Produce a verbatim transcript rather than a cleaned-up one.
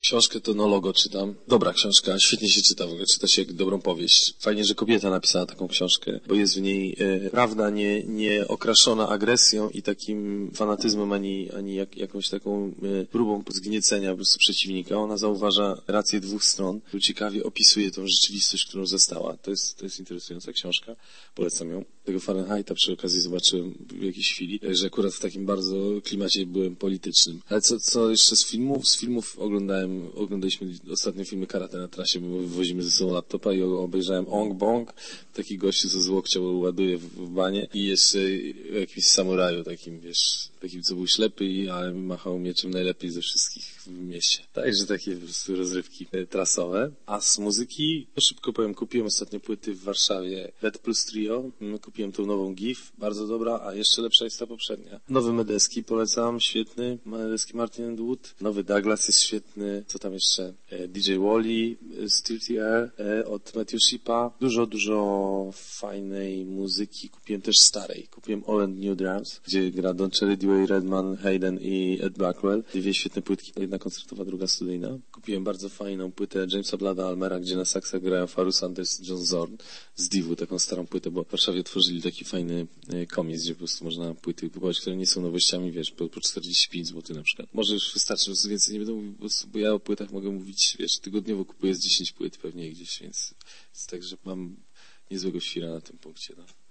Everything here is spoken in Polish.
Książkę to No Logo czytam. Dobra książka, świetnie się czyta, w ogóle czyta się jak dobrą powieść. Fajnie, że kobieta napisała taką książkę, bo jest w niej e, prawda nie, nie okraszona agresją i takim fanatyzmem, ani, ani jak, jakąś taką e, próbą zgniecenia po prostu przeciwnika. Ona zauważa rację dwóch stron, ciekawie opisuje tą rzeczywistość, którą zastała. To jest, to jest interesująca książka. Polecam ją. Tego Fahrenheita przy okazji zobaczyłem w jakiejś chwili, że akurat w takim bardzo klimacie byłem politycznym. Ale co, co jeszcze z filmów? Z filmów oglądałem, oglądaliśmy ostatnio filmy Karate na trasie, bo wywozimy ze sobą laptopa i obejrzałem Ong Bong, taki gościu, co z łokcia ładuje w, w banie i jeszcze o jakimś samuraju takim, wiesz, takim, co był ślepy, ale machał mieczem najlepiej ze wszystkich w mieście. Także takie po prostu rozrywki trasowe. A z muzyki, no szybko powiem, kupiłem ostatnio płyty w Warszawie Bad Plus Trio, kupiłem tą nową GIF, bardzo dobra, a jeszcze lepsza jest ta poprzednia. Nowy Medeski polecam, świetny, Medeski Martin and Wood. Nowy Douglas jest świetny, co tam jeszcze? D J Wally, Stilty Air od Matthew Shipa. Dużo, dużo fajnej muzyki. Kupiłem też starej. Kupiłem All and New Drums, gdzie gra Don Cherry, Dewey Redman, Hayden i Ed Blackwell. Dwie świetne płytki, jedna koncertowa, druga studyjna. Kupiłem bardzo fajną płytę Jamesa Blada Almera, gdzie na saksach grają Faru Sanders, John Zorn z Divu, taką starą płytę, bo w Warszawie otworzyli taki fajny komis, gdzie po prostu można płyty kupować, które nie są nowościami, wiesz, po, po czterdzieści pięć złotych na przykład. Może już wystarczy, że więcej nie będę mówił, bo, bo ja o płytach mogę mówić, wiesz, tygodniowo kupuję z dziesięć płyt pewnie gdzieś, więc, więc także mam niezłego świra na tym punkcie, no.